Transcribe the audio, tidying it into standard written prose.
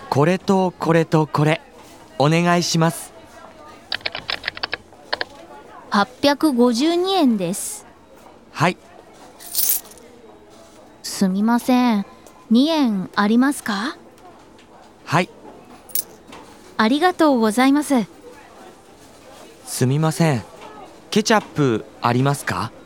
これとこれとこれお願いします。 852円です。 はい。 すみません。2円ありますか？ はい。 ありがとうございます。 すみません。ケチャップありますか？